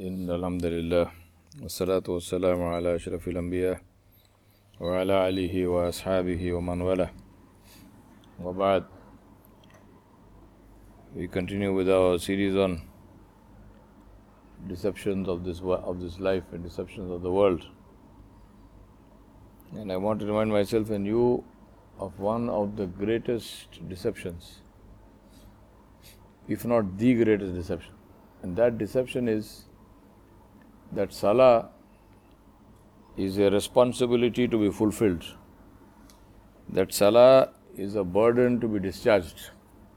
إن الحمد لله والصلاة والسلام على أشرف الأنبياء وعلى آله وأصحابه ومن والاه. وبعد, we continue with our series on deceptions of this life and deceptions of the world. And I want to remind myself and you of one of the greatest deceptions, if not the greatest deception. And that deception is that Salah is a responsibility to be fulfilled. That Salah is a burden to be discharged.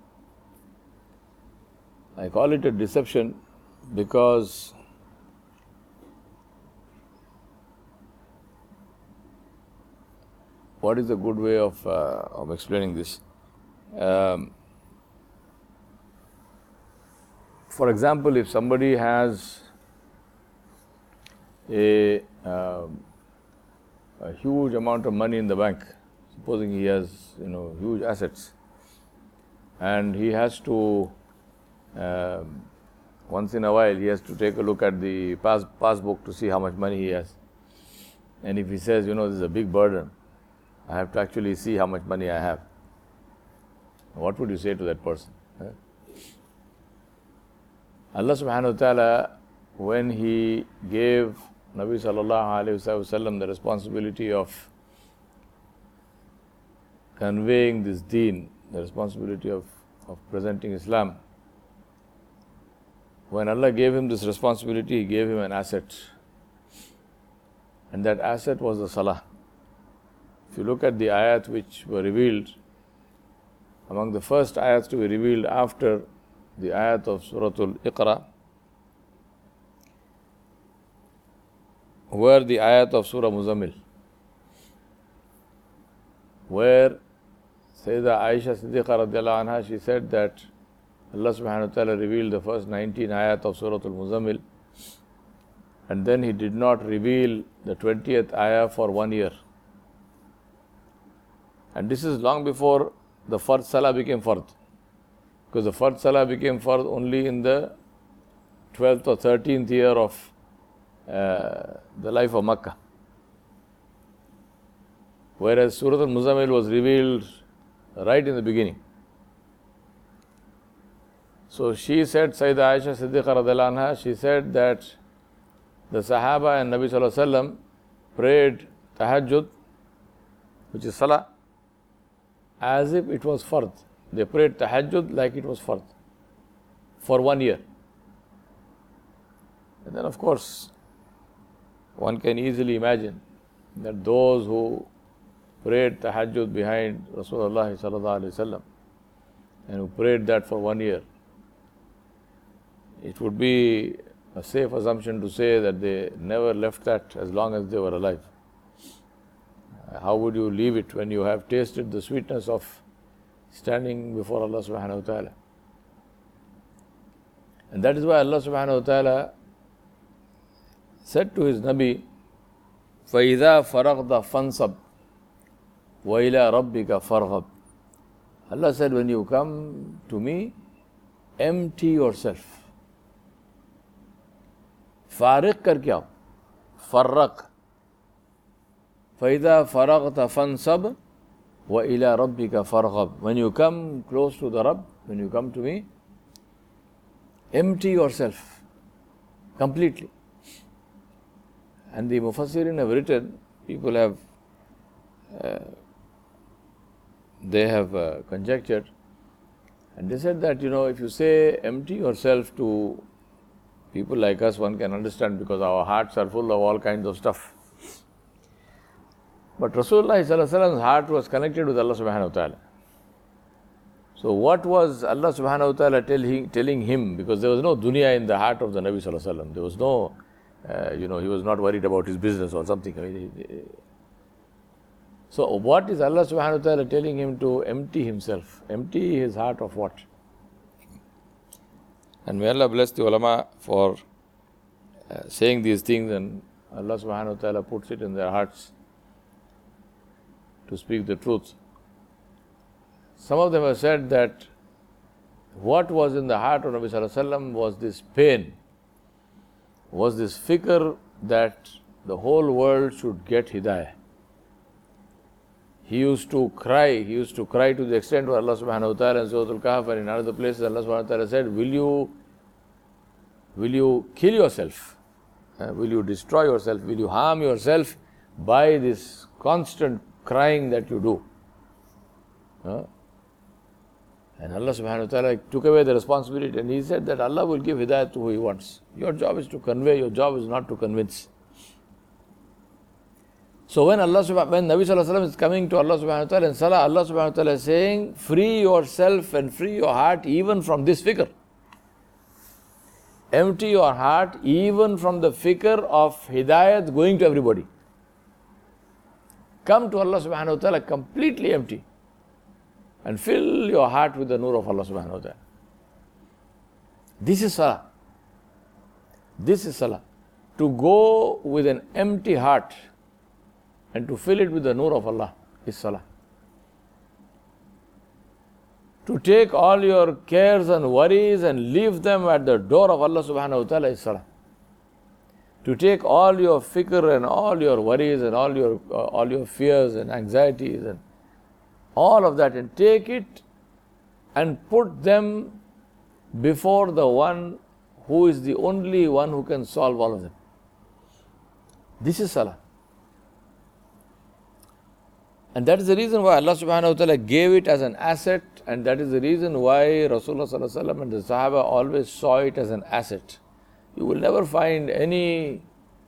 I call it a deception because what is a good way of explaining this? For example, if somebody has a huge amount of money in the bank, supposing he has huge assets, and he has to once in a while he has to take a look at the passbook to see how much money he has. And if he says, this is a big burden, I have to actually see how much money I have, what would you say to that person? Allah subhanahu wa ta'ala, when He gave Nabi sallallahu alayhi wasallam the responsibility of conveying this deen, the responsibility of presenting Islam, when Allah gave him this responsibility, He gave him an asset. And that asset was the Salah. If you look at the ayat which were revealed, among the first ayats to be revealed after the ayat of Surah Al-Iqra were the ayat of Surah Muzammil, where Sayyidah Aisha Siddiqa radiallahu anha, she said that Allah subhanahu wa ta'ala revealed the first 19 ayat of Surah Al-Muzammil, and then He did not reveal the 20th ayah for 1 year. And this is long before the Fard Salah became Fard. Because the Fard Salah became Fard only in the 12th or 13th year of the life of Makkah. Whereas Surah Al-Muzammil was revealed right in the beginning. So she said, Sayyidah Aisha Siddiqa radiallahu anha, she said that the Sahaba and Nabi sallallahu alaihi wasallam prayed Tahajjud, which is Salah, as if it was Fard. They prayed Tahajjud like it was Fard for 1 year. And then of course, one can easily imagine that those who prayed Tahajjud behind Rasulullah sallallahu alaihi wasallam and who prayed that for 1 year, it would be a safe assumption to say that they never left that as long as they were alive. How would you leave it when you have tasted the sweetness of standing before Allah subhanahu wa ta'ala? And that is why Allah subhanahu wa ta'ala said to His Nabi, فَإِذَا فَرَغْتَ فَانْصَبْ وَإِلَىٰ رَبِّكَ فَارْغَبْ. Allah said, when you come to me, empty yourself. फारिग करके आओ, फर्रक. فَإِذَا فَرَغْتَ فَانْصَبْ وَإِلَىٰ رَبِّكَ فَارْغَبْ. When you come close to the Rabb, when you come to me, empty yourself completely. And the Mufassirin have written, people have conjectured, and they said that, if you say empty yourself to people like us, one can understand because our hearts are full of all kinds of stuff. But Rasulullah sallallahu alaihi wasallam's heart was connected with Allah subhanahu wa ta'ala. So what was Allah subhanahu wa ta'ala telling him? Because there was no dunya in the heart of the Nabi sallallahu alaihi wasallam. There was no, he was not worried about his business or something. So what is Allah subhanahu wa ta'ala telling him to empty himself? Empty his heart of what? And may Allah bless the ulama for saying these things, and Allah subhanahu wa ta'ala puts it in their hearts to speak the truth. Some of them have said that what was in the heart of Nabi sallallahu alaihi wasallam was this pain was this fikr that the whole world should get hidayah. He used to cry to the extent where Allah subhanahu wa ta'ala in Surah Al-Kahf and in other places Allah subhanahu wa ta'ala said, will you kill yourself? Will you destroy yourself? Will you harm yourself by this constant crying that you do? And Allah subhanahu wa ta'ala took away the responsibility and He said that Allah will give hidayah to who He wants. Your job is to convey, your job is not to convince. So when Nabi Sallallahu Alaihi Wasallam is coming to Allah subhanahu wa ta'ala in salah, Allah subhanahu wa ta'ala is saying, free yourself and free your heart even from this fikr. Empty your heart even from the fikr of hidayat going to everybody. Come to Allah subhanahu wa ta'ala completely empty and fill your heart with the nur of Allah subhanahu wa ta'ala. This is salah. This is salah. To go with an empty heart and to fill it with the nur of Allah is salah. To take all your cares and worries and leave them at the door of Allah subhanahu wa ta'ala is salah. To take all your fikr and all your worries and all your fears and anxieties and all of that and take it and put them before the one who is the only one who can solve all of them. This is salah. And that is the reason why Allah subhanahu wa ta'ala gave it as an asset, and that is the reason why Rasulullah sallallahu alaihi wasallam and the Sahaba always saw it as an asset. You will never find any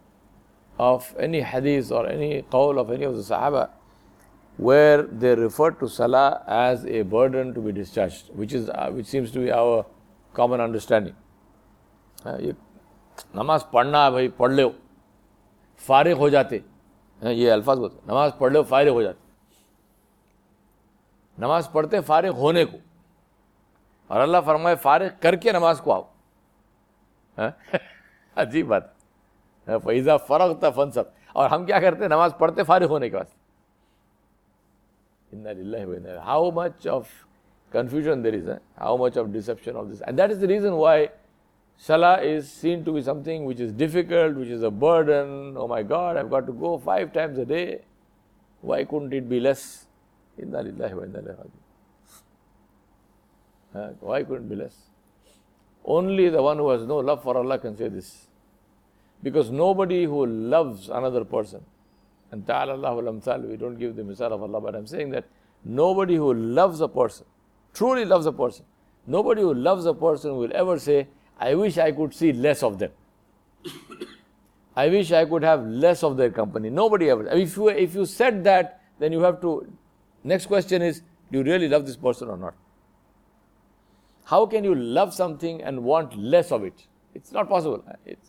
hadith or any qawl of any of the Sahaba where they refer to salah as a burden to be discharged, which seems to be our common understanding. नमाज पढ़ना है भाई, पढ़ लो, फारिग हो जाते, ये अल्फाज बोलते, नमाज पढ़ लो फारिग हो जाते. नमाज पढ़ते फारिग होने को, और अल्लाह फरमाए फारिग करके नमाज को आओ. अजीब बात है. फैज़ा फरग़्ता फंसब. और हम क्या करते हैं? नमाज पढ़ते फारिग होने के वास्ते. इन्ना लिल्लाहि व इन्ना इलैहि. How much of confusion there is, how much of deception of this. And that is the reason why salah is seen to be something which is difficult, which is a burden. Oh my God, I've got to go 5 times a day. Why couldn't it be less? Inna lillahi wa inna ilaihi raji'un. Why couldn't it be less? Only the one who has no love for Allah can say this. Because nobody who loves another person, and ta'ala Allahu al-amthal, we don't give the misal of Allah, but I'm saying that nobody who loves a person, truly loves a person, nobody who loves a person will ever say, I wish I could see less of them. I wish I could have less of their company. Nobody ever. If you said that, then you have to, next question is, do you really love this person or not? How can you love something and want less of it? It's not possible.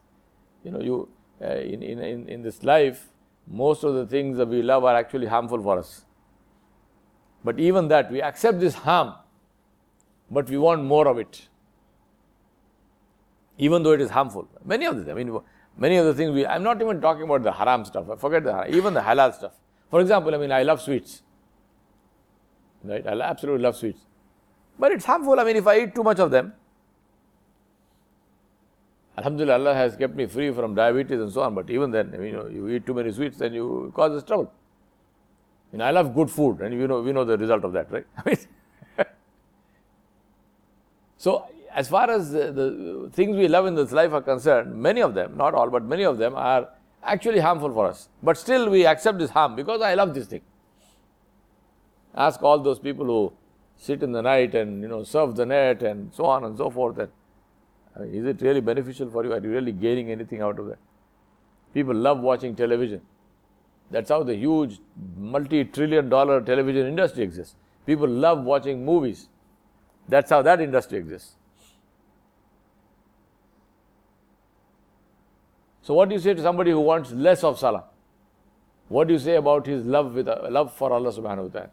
In this life, most of the things that we love are actually harmful for us. But even that, we accept this harm, but we want more of it, even though it is harmful. Many of the things I'm not even talking about the haram stuff. Forget the haram, even the halal stuff. For example, I love sweets. Right? I absolutely love sweets. But it's harmful. If I eat too much of them, Alhamdulillah, Allah has kept me free from diabetes and so on. But even then, you eat too many sweets, then you cause trouble. I love good food, and we know the result of that, right? So, as far as the things we love in this life are concerned, many of them, not all, but many of them are actually harmful for us. But still we accept this harm because I love this thing. Ask all those people who sit in the night and surf the net and so on and so forth. Is it really beneficial for you? Are you really gaining anything out of that? People love watching television. That's how the huge multi-trillion-dollar television industry exists. People love watching movies. That's how that industry exists. So what do you say to somebody who wants less of salah? What do you say about his love for Allah subhanahu wa ta'ala?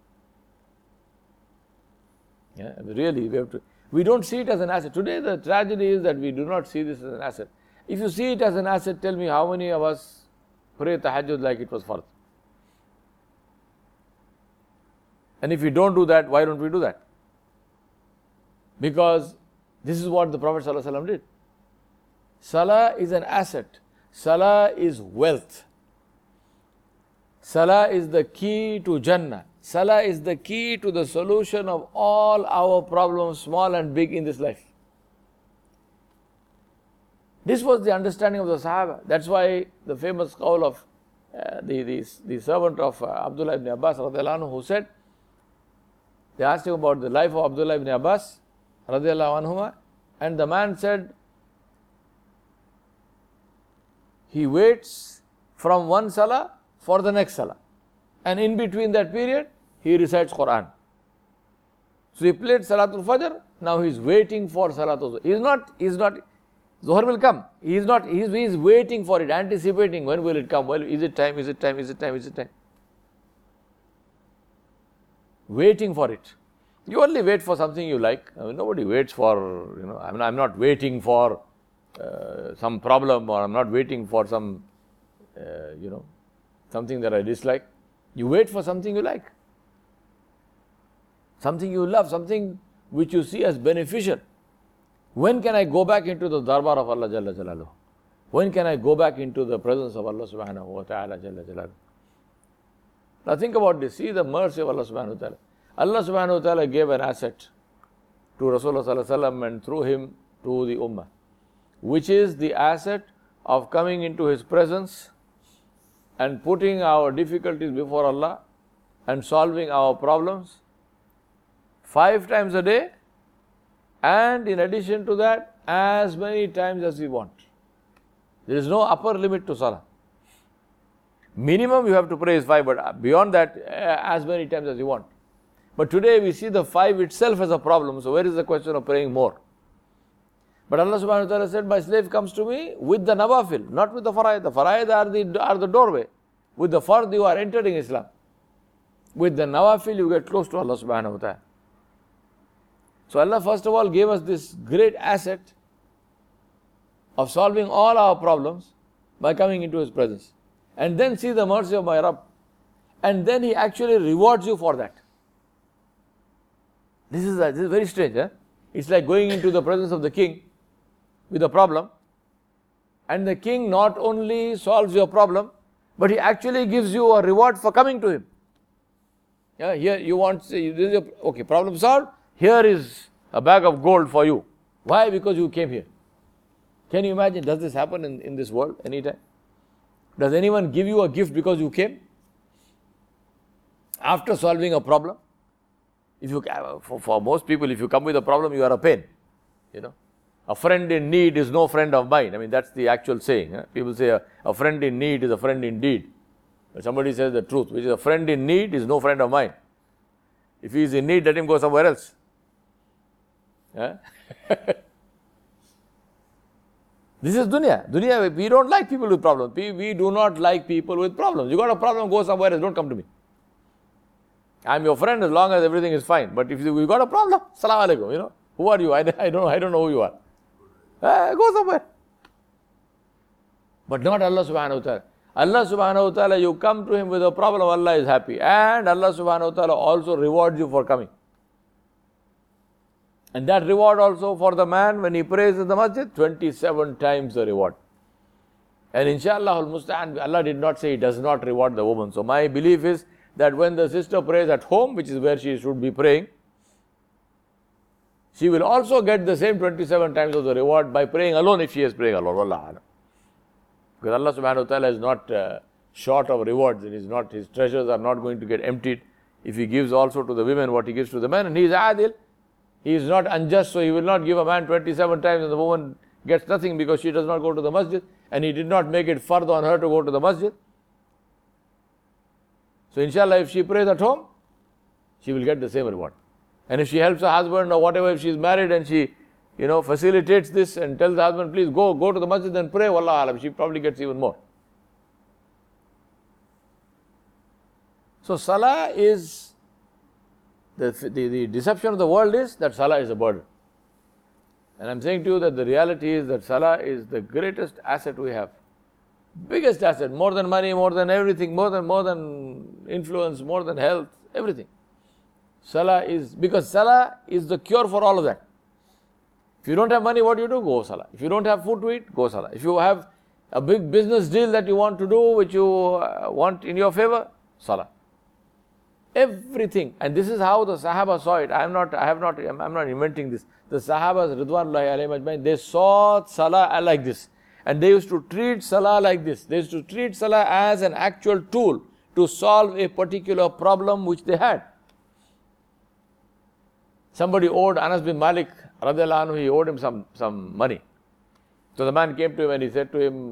Yeah, really, we don't see it as an asset. Today the tragedy is that we do not see this as an asset. If you see it as an asset, tell me how many of us pray tahajjud like it was fard? And if we don't do that, why don't we do that? Because this is what the Prophet ﷺ did. Salah is an asset. Salah is wealth. Salah is the key to Jannah. Salah is the key to the solution of all our problems, small and big, in this life. This was the understanding of the Sahaba. That's why the famous qawl of the servant of Abdullah ibn Abbas radiallahu anhu, who said, they asked him about the life of Abdullah ibn Abbas radiallahu anhuma, and the man said, he waits from one salah for the next salah, and in between that period he recites Quran. So he played Salatul Fajr, now he is waiting for Salatul Zuhr. He is not Zuhr will come. He is waiting for it, anticipating when will it come. Well, is it time? Waiting for it. You only wait for something you like. I mean, nobody waits for, I'm not waiting for some problem, or I'm not waiting for some, something that I dislike. You wait for something you like. Something you love, something which you see as beneficial. When can I go back into the darbar of Allah Jalla Jalaluhu? When can I go back into the presence of Allah Subhanahu wa Ta'ala Jalla Jalaluhu? Now think about this. See the mercy of Allah Subhanahu wa Ta'ala. Allah Subhanahu wa Ta'ala gave an asset to Rasulullah Sallallahu Alaihi Wasallam and through him to the Ummah, which is the asset of coming into His presence and putting our difficulties before Allah and solving our problems 5 times a day, and in addition to that, as many times as we want. There is no upper limit to Salah. Minimum you have to pray is 5, but beyond that, as many times as you want. But today we see the 5 itself as a problem, so where is the question of praying more? But Allah Subhanahu wa Ta'ala said, my slave comes to me with the nawafil, not with the faraid. The faraid are the doorway. With the fard you are entering Islam. With the nawafil you get close to Allah Subhanahu wa Ta'ala. So Allah first of all gave us this great asset of solving all our problems by coming into His presence. And then see the mercy of my Rabb. And then He actually rewards you for that. This is very strange. It's like going into the presence of the king with a problem, and the king not only solves your problem, but he actually gives you a reward for coming to him. Yeah, here you want, okay, problem solved, here is a bag of gold for you. Why? Because you came here. Can you imagine, does this happen in this world anytime? Does anyone give you a gift because you came? After solving a problem? If you, for most people, if you come with a problem, you are a pain. A friend in need is no friend of mine. I mean, that's the actual saying. People say a friend in need is a friend indeed. But somebody says the truth, which is a friend in need is no friend of mine. If he is in need, let him go somewhere else. This is dunya. Dunya, we don't like people with problems. We do not like people with problems. You got a problem, go somewhere else, don't come to me. I'm your friend as long as everything is fine. But if you got a problem, salam alaikum, who are you? I don't know who you are. Go somewhere. But not Allah Subhanahu wa Ta'ala. Allah Subhanahu wa Ta'ala, you come to Him with a problem, Allah is happy. And Allah Subhanahu wa Ta'ala also rewards you for coming. And that reward also for the man when he prays in the masjid, 27 times the reward. And inshallah al-musta'an, Allah did not say He does not reward the woman. So my belief is that when the sister prays at home, which is where she should be praying, she will also get the same 27 times of the reward by praying alone if she is praying alone. Wallah. Because Allah Subhanahu wa Ta'ala is not short of rewards, and His treasures are not going to get emptied if He gives also to the women what He gives to the men. And He is adil. He is not unjust, so He will not give a man 27 times and the woman gets nothing because she does not go to the masjid, and He did not make it fard on her to go to the masjid. So inshallah, if she prays at home, she will get the same reward. And if she helps her husband or whatever, if she is married and she, facilitates this and tells the husband, please go to the masjid and pray, wallah alam, she probably gets even more. So salah is, the deception of the world is that salah is a burden. And I'm saying to you that the reality is that salah is the greatest asset we have. Biggest asset, more than money, more than everything, more than influence, more than health, everything. Salah is, because salah is the cure for all of that. If If you don't have money, what do you do? Go salah. If you don't have food to eat, go salah. If you have a big business deal that you want to do, which you want in your favor, salah. Everything. And this is how the Sahaba saw it. I'm not inventing this. The Sahabas, Ridwanullahi alayhim ajmain, they saw salah like this. And they used to treat salah like this. They used to treat salah as an actual tool to solve a particular problem which they had. Somebody owed Anas bin Malik, radiallahu anhu, he owed him some money. So the man came to him and he said to him,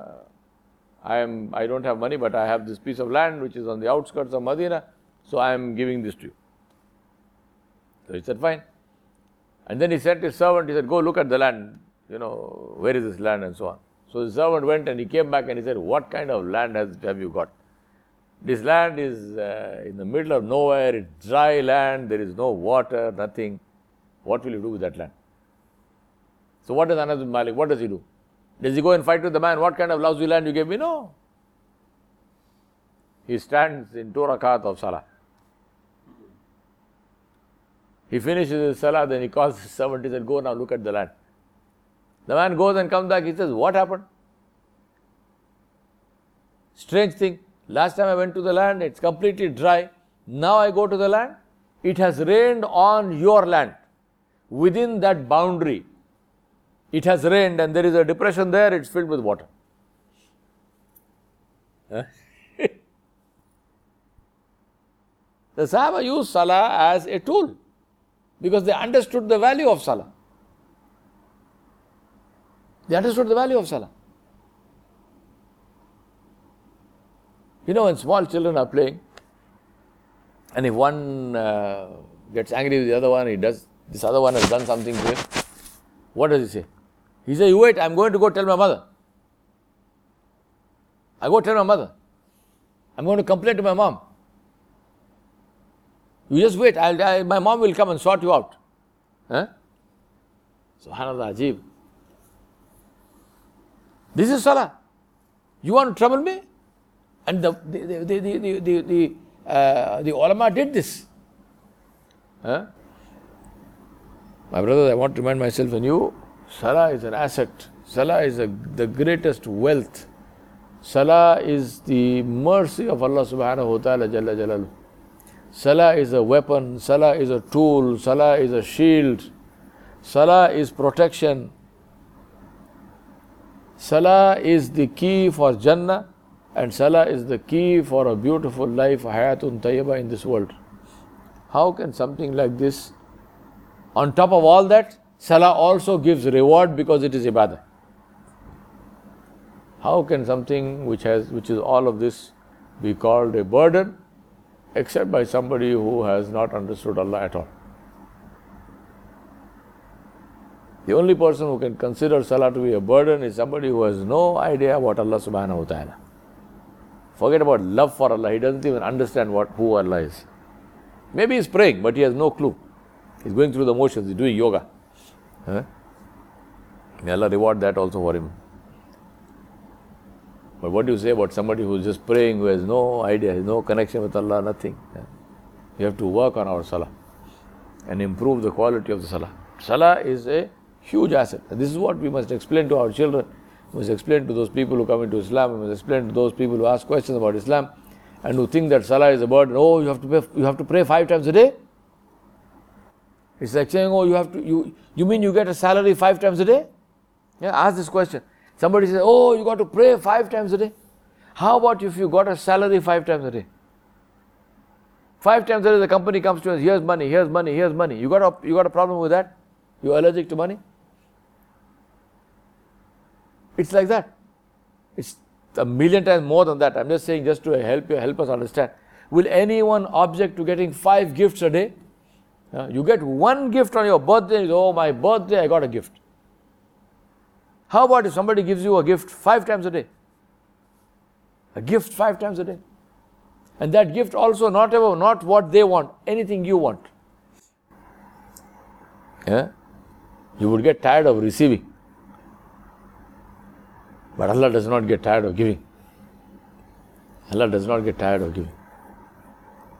I don't have money, but I have this piece of land which is on the outskirts of Medina, so I am giving this to you. So he said, fine. And then he sent his servant, he said, go look at the land, where is this land and so on. So the servant went and he came back and he said, what kind of land have you got? This land is in the middle of nowhere, it's dry land, there is no water, nothing. What will you do with that land? So what does Anas bin Malik, what does he do? Does he go and fight with the man, what kind of lousy land you gave me? No. He stands in 2 rakat of salah. He finishes his salah, then he calls his servant, he said, go now look at the land. The man goes and comes back, he says, what happened? Strange thing, last time I went to the land, it's completely dry. Now I go to the land, it has rained on your land. Within that boundary, it has rained and there is a depression there, it's filled with water. The Sahaba used salah as a tool because they understood the value of salah. They understood the value of salah. When small children are playing and if one gets angry with the other one, this other one has done something to him, what does he say? He says, you wait, I'm going to go tell my mother. I go tell my mother. I'm going to complain to my mom. You just wait, my mom will come and sort you out. Subhanallah, Ajeeb. This is salah. You want to trouble me? And the ulama did this. My brothers, I want to remind myself and you, salah is an asset. Salah is the greatest wealth. Salah is the mercy of Allah subhanahu wa ta'ala jalla jalaluhu. Salah is a weapon, salah is a tool, salah is a shield, salah is protection. Salah is the key for Jannah and salah is the key for a beautiful life, hayatun tayyibah in this world. How can something like this, on top of all that, salah also gives reward because it is ibadah? How can something which is all of this be called a burden except by somebody who has not understood Allah at all? The only person who can consider salah to be a burden is somebody who has no idea what Allah subhanahu wa ta'ala. Forget about love for Allah, he doesn't even understand who Allah is. Maybe he's praying, but he has no clue. He's going through the motions, he's doing yoga. May Allah reward that also for him. But what do you say about somebody who is just praying, who has no idea, has no connection with Allah, nothing? We have to work on our salah and improve the quality of the salah. Salah is a huge asset. And this is what we must explain to our children. We must explain to those people who come into Islam. We must explain to those people who ask questions about Islam and who think that salah is a burden. Oh, you have to pray 5 times a day? It's like saying, oh, you mean you get a salary 5 times a day? Yeah, ask this question. Somebody says, oh, you got to pray 5 times a day. How about if you got a salary 5 times a day? 5 times a day the company comes to us, here's money, here's money, here's money. You got a problem with that? You're allergic to money? It's like that. It's a million times more than that. I'm just saying just to help us understand. Will anyone object to getting 5 gifts a day? You get 1 gift on your birthday, oh, my birthday, I got a gift. How about if somebody gives you a gift 5 times a day? A gift 5 times a day. And that gift also not what they want, anything you want. You would get tired of receiving. But Allah does not get tired of giving. Allah does not get tired of giving.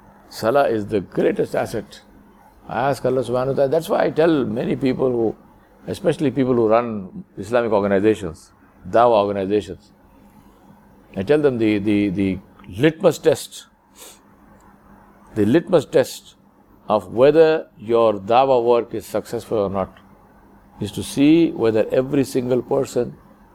Salah is the greatest asset. I ask Allah subhanahu wa ta'ala, that's why I tell many people who especially people who run Islamic organizations, dawah organizations. I tell them the litmus test of whether your dawah work is successful or not is to see whether every single person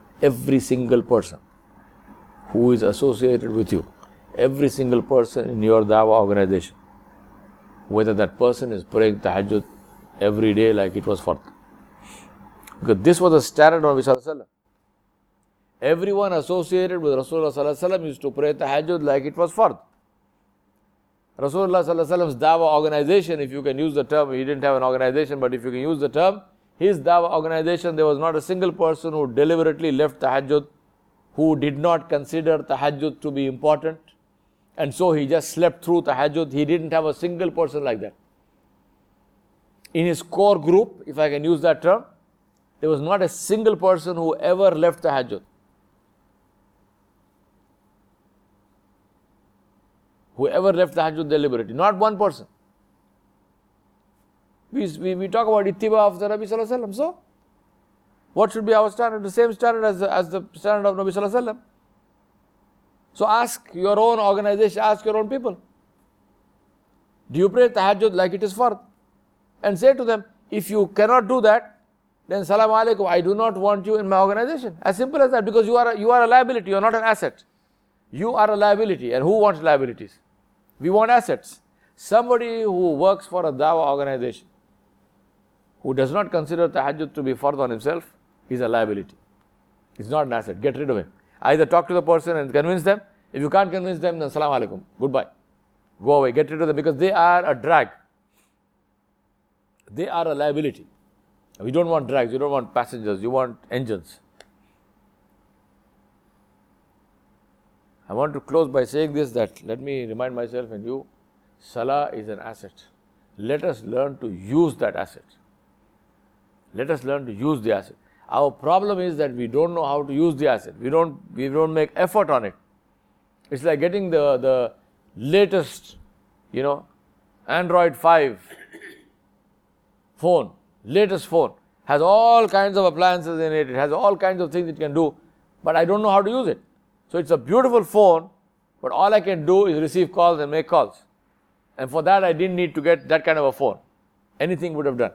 who is associated with you, every single person in your dawah organization, whether that person is praying tahajjud every day like it was fard. Because this was the standard of Nabi Sallallahu Alaihi Wasallam. Everyone associated with Rasulullah Sallallahu Alaihi Wasallam used to pray tahajjud like it was fard. Rasulullah Sallallahu Alaihi Wasallam's dawah organization, if you can use the term, he didn't have an organization, but if you can use the term, his dawah organization, there was not a single person who deliberately left tahajjud, who did not consider tahajjud to be important, and so he just slept through tahajjud. He didn't have a single person like that. In his core group, if I can use that term, there was not a single person who ever left tahajjud. Whoever left tahajjud deliberately, not one person. We talk about ittiba of the Nabi Sallallahu Alaihi Wasallam. So, what should be our standard? The same standard as the standard of Nabi Sallallahu Alaihi Wasallam. So ask your own organization, ask your own people. Do you pray tahajjud like it is fard? And say to them, if you cannot do that, then salam alaikum, I do not want you in my organization. As simple as that, because you are a liability, you are not an asset. You are a liability, and who wants liabilities? We want assets. Somebody who works for a dawah organization, who does not consider tahajjud to be fard on himself, is a liability. He's not an asset. Get rid of him. Either talk to the person and convince them. If you can't convince them, then salam alaikum, goodbye. Go away, get rid of them, because they are a drag. They are a liability. We don't want drags, you don't want passengers, you want engines. I want to close by saying this, that let me remind myself and you, salah is an asset. Let us learn to use that asset. Let us learn to use the asset. Our problem is that we don't know how to use the asset. We don't make effort on it. It's like getting the latest, Android 5 phone, latest phone, has all kinds of appliances in it, it has all kinds of things it can do, but I don't know how to use it. So it's a beautiful phone, but all I can do is receive calls and make calls. And for that I didn't need to get that kind of a phone. Anything would have done.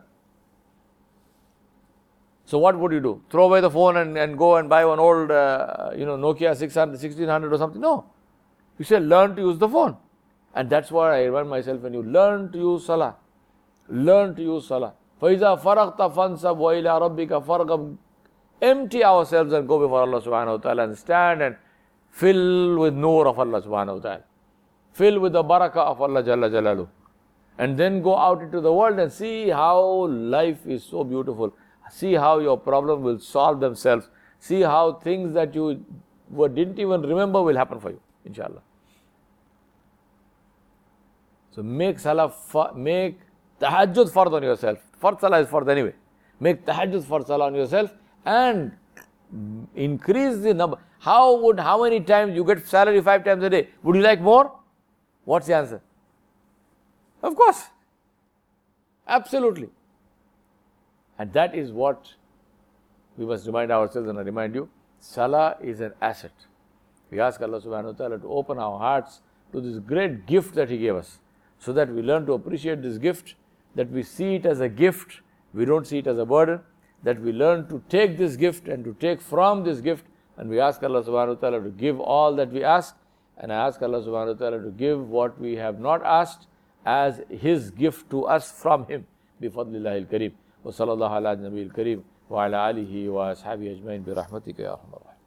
So what would you do? Throw away the phone and go and buy one old, Nokia 600, 1600 or something? No. You say learn to use the phone. And that's why I remind myself, when you learn to use salah, learn to use salah. فَإِذَا فَرَغْتَ فَانْصَبْ وَإِلَىٰ رَبِّكَ فَارْغَبْ. Empty ourselves and go before Allah subhanahu wa ta'ala and stand and fill with nur of Allah subhanahu wa ta'ala. Fill with the barakah of Allah Jalla Jalaluhu. And then go out into the world and see how life is so beautiful. See how your problem will solve themselves. See how things that you didn't even remember will happen for you, inshallah. So make tahajjud fard on yourself. Fard salah is fard anyway. Make tahajjud fard salah on yourself and increase the number. How many times you get salary 5 times a day? Would you like more? What's the answer? Of course. Absolutely. And that is what we must remind ourselves, and I remind you, salah is an asset. We ask Allah subhanahu wa ta'ala to open our hearts to this great gift that He gave us, so that we learn to appreciate this gift, that we see it as a gift, we don't see it as a burden, that we learn to take this gift and to take from this gift, and we ask Allah subhanahu wa ta'ala to give all that we ask, and I ask Allah subhanahu wa ta'ala to give what we have not asked as His gift to us from Him. Bifadlillahi al-Kareem. Wa sallallahu ala nabiyil Kareem wa ala alihi wa ashabihi ajmain bi rahmatika ya arhamar rahimin.